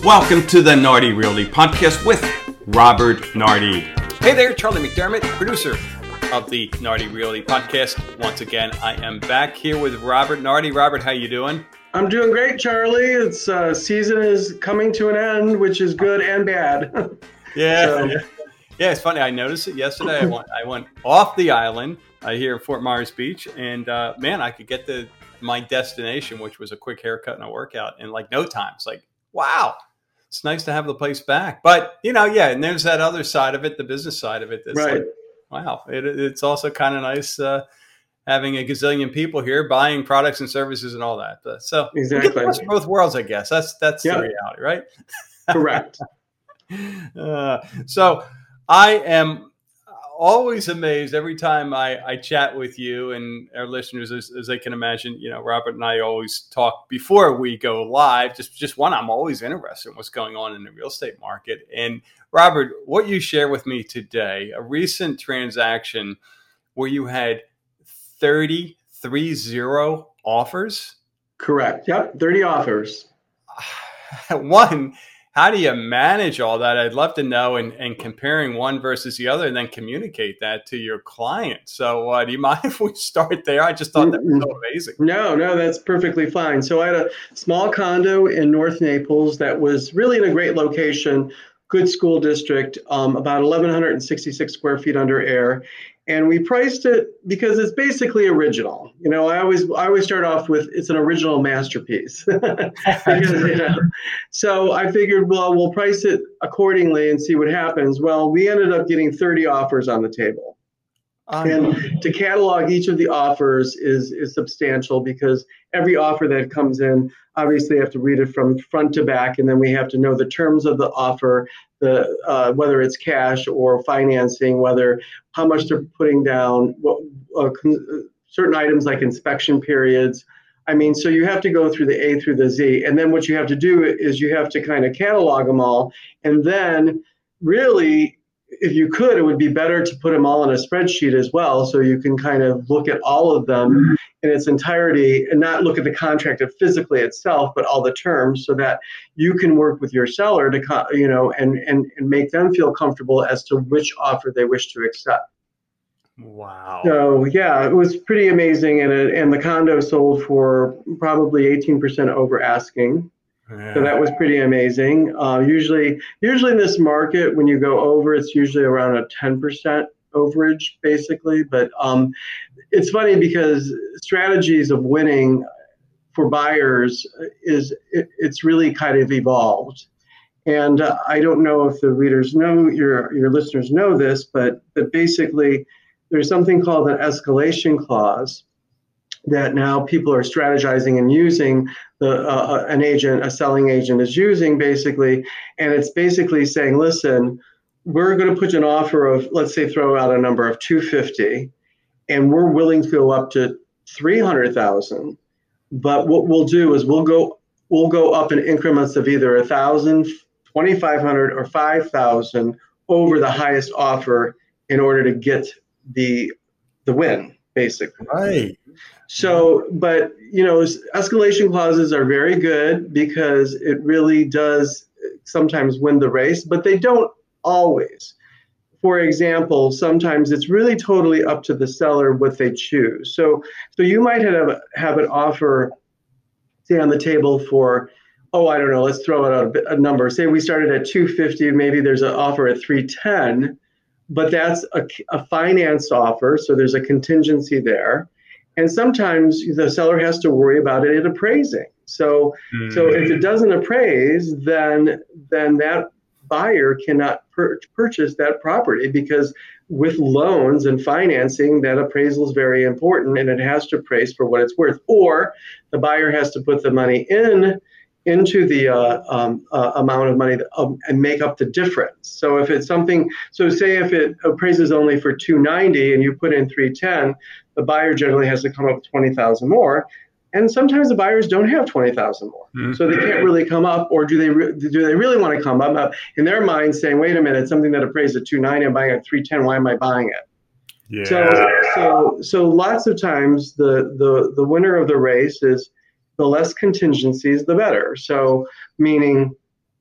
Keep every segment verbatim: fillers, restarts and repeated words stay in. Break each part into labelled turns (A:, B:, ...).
A: Welcome to the Nardi Realty Podcast with Robert Nardi.
B: Hey there, Charlie McDermott, producer of the Nardi Realty Podcast. Once again, I am back here with Robert Nardi. Robert, how you doing?
C: I'm doing great, Charlie. It's uh, season is coming to an end, which is good and bad.
B: Yeah, so. yeah. It's funny. I noticed it yesterday. I went, I went off the island uh, here in Fort Myers Beach, and uh, man, I could get to my destination, which was a quick haircut and a workout, in like no time. It's like, wow. It's nice to have the place back. But, you know, yeah, and there's that other side of it, the business side of it. That's
C: right.
B: Like, wow, it, it's also kind of nice uh, having a gazillion people here buying products and services and all that. But, so
C: exactly.
B: We get the best of both worlds, I guess. That's that's yep. the reality, right?
C: Correct.
B: uh, so I am always amazed every time I, I chat with you and our listeners, as, as they can imagine. You know, Robert and I always talk before we go live. Just, just one, I'm always interested in what's going on in the real estate market. And Robert, what you share with me today, a recent transaction where you had thirty, three zero offers.
C: Correct. Yep. thirty offers.
B: One, how do you manage all that? I'd love to know, and, and comparing one versus the other, and then communicate that to your client. So uh, do you mind if we start there? I just thought that was so amazing.
C: No, no, that's perfectly fine. So I had a small condo in North Naples that was really in a great location, good school district, um, about eleven sixty-six square feet under air. And we priced it because it's basically original. You know, I always I always start off with it's an original masterpiece. because, you know, so I figured, well, we'll price it accordingly and see what happens. Well, we ended up getting thirty offers on the table. And to catalog each of the offers is is substantial because every offer that comes in, obviously you have to read it from front to back, and then we have to know the terms of the offer, the uh, whether it's cash or financing, whether how much they're putting down, what uh, con- certain items like inspection periods. I mean, so you have to go through the A through the Z, and then what you have to do is you have to kind of catalog them all, and then really, if you could, it would be better to put them all in a spreadsheet as well, so you can kind of look at all of them in its entirety and not look at the contract physically itself, but all the terms, so that you can work with your seller to, you know, and and, and make them feel comfortable as to which offer they wish to accept.
B: Wow.
C: So yeah, it was pretty amazing, and it, and the condo sold for probably eighteen percent over asking. Yeah. So that was pretty amazing. Uh, usually, usually in this market, when you go over, it's usually around a ten percent overage, basically. But um, it's funny because strategies of winning for buyers is it, it's really kind of evolved. And uh, I don't know if the readers know, your your listeners know this, but but basically, there's something called an escalation clause that now people are strategizing and using, the uh, an agent, a selling agent is using basically, and it's basically saying, listen, we're going to put you an offer of, let's say, throw out a number of two hundred fifty, and we're willing to go up to three hundred thousand. But what we'll do is we'll go we'll go up in increments of either one thousand, twenty-five hundred, or five thousand over the highest offer in order to get the the win, basically.
B: Right.
C: So, but, you know, escalation clauses are very good because it really does sometimes win the race, but they don't always. For example, sometimes it's really totally up to the seller what they choose. So, so you might have have an offer, say, on the table for, oh, I don't know, let's throw out a, a number. Say we started at two hundred fifty, maybe there's an offer at three hundred ten, but that's a, a financed offer, so there's a contingency there. And sometimes the seller has to worry about it appraising. So, mm. so if it doesn't appraise, then then that buyer cannot pur- purchase that property, because with loans and financing, that appraisal is very important, and it has to appraise for what it's worth. Or the buyer has to put the money in into the uh, um, uh, amount of money that, um, and make up the difference. So if it's something, so say if it appraises only for two hundred ninety and you put in three hundred ten, the buyer generally has to come up with twenty thousand more. And sometimes the buyers don't have twenty thousand more. Mm-hmm. So they can't really come up, or do they re- do they really want to come up in their mind saying, wait a minute, something that appraised at two hundred ninety, I'm buying at three hundred ten, why am I buying it?
B: Yeah.
C: So so so lots of times the the the winner of the race is the less contingencies, the better. So meaning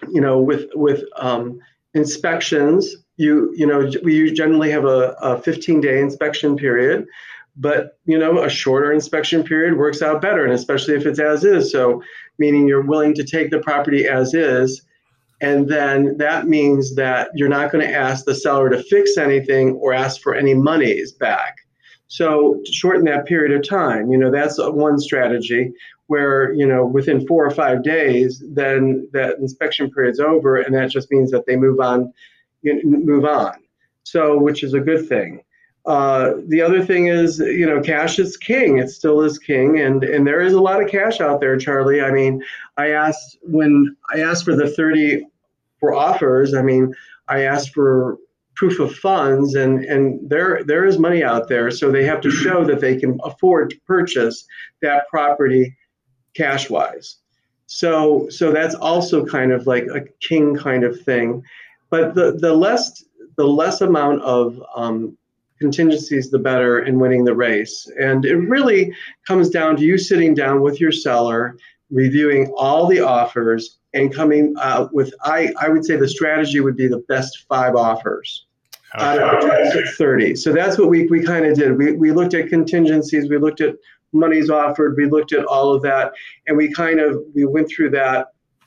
C: you know, with with um, inspections, you you know, we generally have a, a fifteen day inspection period, but you know, a shorter inspection period works out better, and especially if it's as is. So, meaning you're willing to take the property as is, and then that means that you're not going to ask the seller to fix anything or ask for any monies back. So to shorten that period of time, you know, that's one strategy where, you know, within four or five days, then that inspection period's over, and that just means that they move on, you know, move on. So, which is a good thing. Uh, the other thing is, you know, cash is king. It still is king, and and there is a lot of cash out there, Charlie. I mean, I asked when I asked for the thirty for offers. I mean, I asked for proof of funds, and and there there is money out there, so they have to show that they can afford to purchase that property cash wise. So so that's also kind of like a king kind of thing, but the the less the less amount of um, contingencies, the better in winning the race. And it really comes down to you sitting down with your seller, reviewing all the offers, and coming out with, I, I would say the strategy would be the best five offers okay. out of thirty. So that's what we, we kind of did. We, we looked at contingencies, we looked at monies offered, we looked at all of that, and we kind of, we went through that.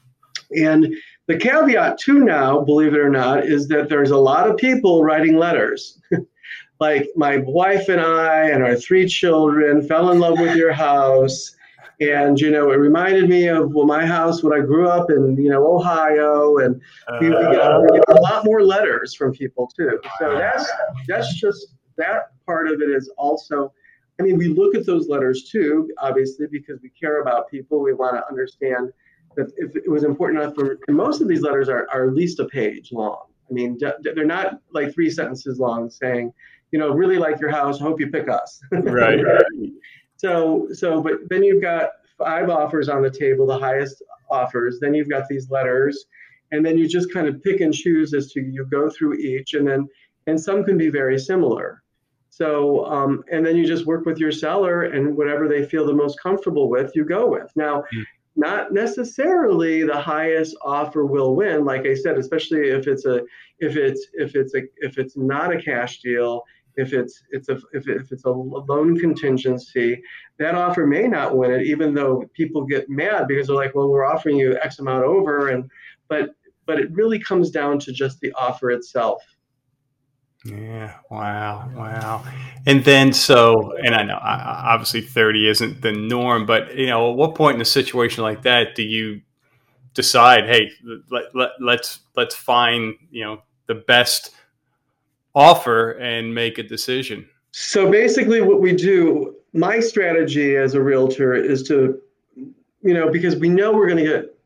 C: And the caveat too now, believe it or not, is that there's a lot of people writing letters. Like my wife and I and our three children fell in love with your house. And, you know, it reminded me of well, my house when I grew up in, you know, Ohio. And we, we, get, we get a lot more letters from people, too. So that's that's just that part of it is also, I mean, we look at those letters, too, obviously, because we care about people. We want to understand that if it was important enough for, and most of these letters are, are at least a page long. I mean, they're not like three sentences long saying, you know, really like your house, hope you pick us.
B: Right.
C: So, so, but then you've got five offers on the table, the highest offers. Then you've got these letters, and then you just kind of pick and choose as to you go through each, and then, and some can be very similar. So, um, and then you just work with your seller, and whatever they feel the most comfortable with, you go with. Now, mm. not necessarily the highest offer will win. Like I said, especially if it's a, if it's, if it's a, if it's not a cash deal. If it's it's a if, if it's a loan contingency, that offer may not win it, even though people get mad because they're like, well, we're offering you X amount over, and but but it really comes down to just the offer itself.
B: Yeah. Wow. Wow. And then so, and I know obviously thirty isn't the norm, but you know, at what point in a situation like that do you decide, hey, let, let let's let's find you know the best offer and make a decision?
C: So basically what we do, my strategy as a realtor is to, you know, because we know we're going to get,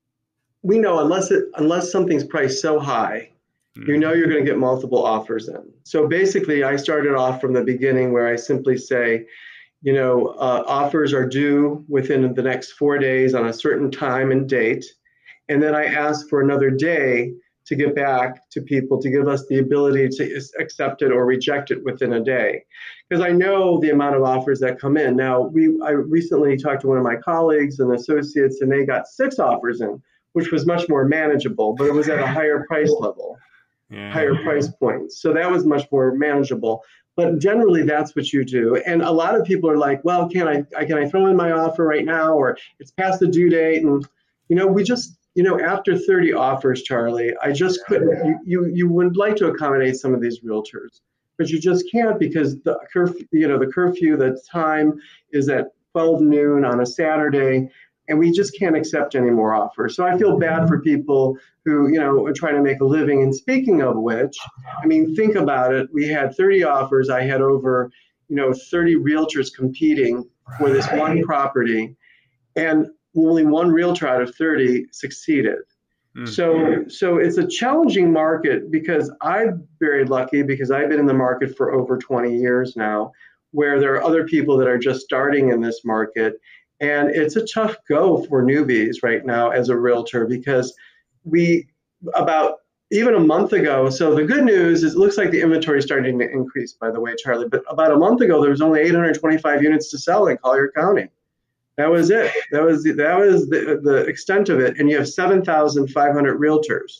C: we know unless it, unless something's priced so high, mm-hmm. you know, you're going to get multiple offers in. So basically I started off from the beginning where I simply say, you know, uh, offers are due within the next four days on a certain time and date. And then I ask for another day to get back to people to give us the ability to accept it or reject it within a day. Because I know the amount of offers that come in. Now, we I recently talked to one of my colleagues and associates, and they got six offers in, which was much more manageable, but it was at a higher price level, yeah. higher price points. So that was much more manageable. But generally, that's what you do. And a lot of people are like, well, can I, I can I throw in my offer right now? Or it's past the due date. And, you know, we just, You know, after thirty offers, Charlie, I just couldn't, you, you, you would like to accommodate some of these realtors, but you just can't because the curfew, you know, the curfew, the time is at twelve noon on a Saturday, and we just can't accept any more offers. So I feel bad for people who, you know, are trying to make a living. And speaking of which, I mean, think about it. We had thirty offers. I had over, you know, thirty realtors competing for this one property. And only one realtor out of thirty succeeded. Mm-hmm. So, so it's a challenging market because I'm very lucky because I've been in the market for over twenty years now, where there are other people that are just starting in this market. And it's a tough go for newbies right now as a realtor because we, about even a month ago, so the good news is it looks like the inventory is starting to increase, by the way, Charlie, but about a month ago, there was only eight hundred twenty-five units to sell in Collier County. That was it. That was the, that was the, the extent of it. And you have seven thousand five hundred realtors.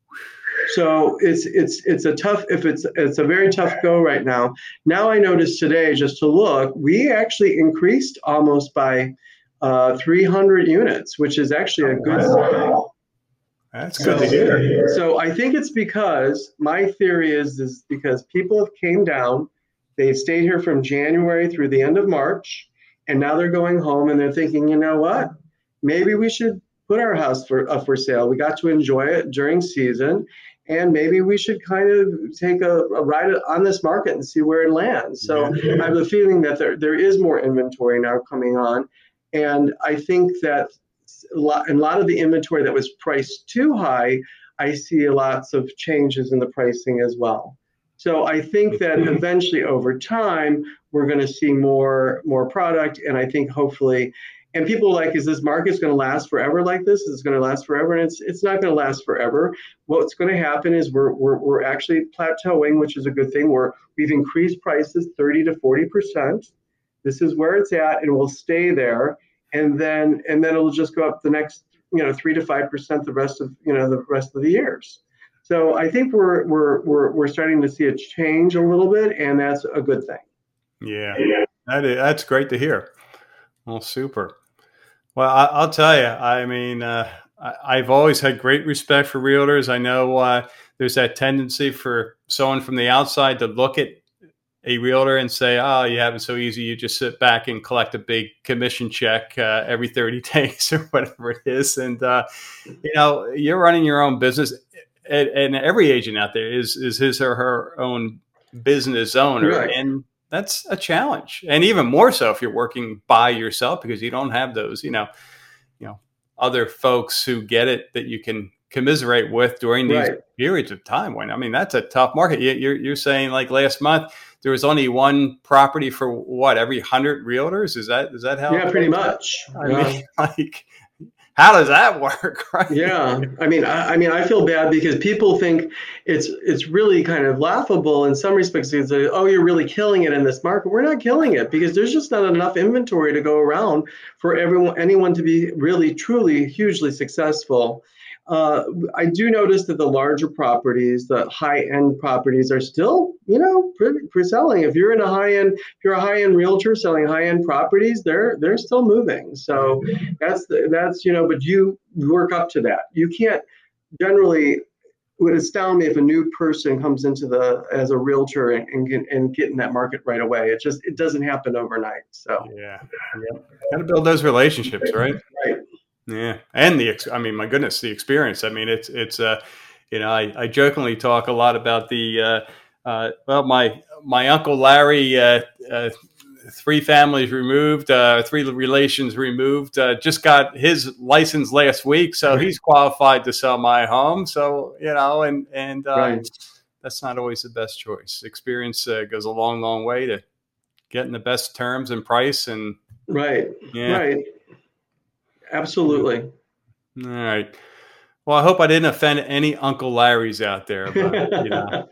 C: So it's it's it's a tough if it's it's a very tough go right now. Now I noticed today, just to look, we actually increased almost by uh, three hundred units, which is actually a good sign.
B: That's good so, to hear.
C: So I think it's because my theory is is because people have came down, they've stayed here from January through the end of March, and now they're going home and they're thinking, you know what, maybe we should put our house for uh, for sale. We got to enjoy it during season, and maybe we should kind of take a, a ride on this market and see where it lands. So yeah. I have a feeling that there there is more inventory now coming on, and I think that a lot, and a lot of the inventory that was priced too high, I see lots of changes in the pricing as well. So I think that eventually over time, we're going to see more more product, and I think hopefully, and people are like, is this market's going to last forever like this? Is it going to last forever? And it's it's not going to last forever. What's going to happen is we're we're we're actually plateauing, which is a good thing. We're we've increased prices thirty to forty percent. This is where it's at, and we'll stay there. And then and then it'll just go up the next, you know, three to five percent the rest of you know the rest of the years. So I think we're we're we're we're starting to see it change a little bit, and that's a good thing.
B: Yeah, that is, that's great to hear. Well, super. Well, I, I'll tell you, I mean, uh, I, I've always had great respect for realtors. I know uh, there's that tendency for someone from the outside to look at a realtor and say, oh, you have it so easy. You just sit back and collect a big commission check uh, every thirty days or whatever it is. And, uh, you know, you're running your own business. And, and every agent out there is is his or her own business owner. Right. And that's a challenge. And even more so if you're working by yourself, because you don't have those, you know, you know, other folks who get it that you can commiserate with during these right. periods of time. When, I mean, that's a tough market. You're, you're saying like last month, there was only one property for what, every hundred realtors? Is that, is that how?
C: Yeah, pretty much.
B: I yeah. mean, like, how does that work? Right?
C: Yeah. I mean, I, I mean, I feel bad because people think it's, it's really kind of laughable in some respects. It's like, oh, you're really killing it in this market. We're not killing it because there's just not enough inventory to go around for everyone, anyone to be really, truly, hugely successful. Uh, I do notice that the larger properties, the high-end properties, are still, you know, for, for selling. If you're in a high-end, if you're a high-end realtor selling high-end properties, they're they're still moving. So that's that's you know, but you work up to that. You can't generally. It would astound me if a new person comes into the as a realtor and and get, and get in that market right away. It just it doesn't happen overnight. So
B: yeah, yeah. Got to build those relationships, right?
C: Right.
B: Yeah. And the, I mean, my goodness, the experience. I mean, it's, it's, uh, you know, I, I jokingly talk a lot about the, uh, uh, well, my, my Uncle Larry, uh, uh, three families removed, uh, three relations removed, uh, just got his license last week. So he's qualified to sell my home. So, you know, and, and, uh, right. that's not always the best choice. Experience uh, goes a long, long way to getting the best terms and price. And
C: right.
B: Yeah.
C: Right. Absolutely.
B: All right. Well, I hope I didn't offend any Uncle Larrys out there. But, you know,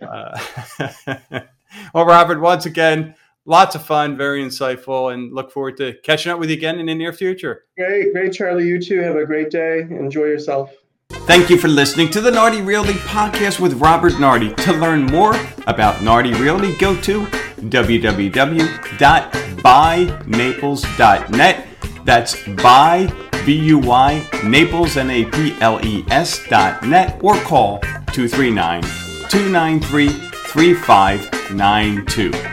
B: uh, well, Robert, once again, lots of fun, very insightful, and look forward to catching up with you again in the near future.
C: Great. Great, Charlie. You too. Have a great day. Enjoy yourself.
A: Thank you for listening to the Nardi Realty Podcast with Robert Nardi. To learn more about Nardi Realty, go to w w w dot buy naples dot net. That's buy, B U Y, Naples, N A P L E S dot net, or call two three nine, two nine three, three five nine two.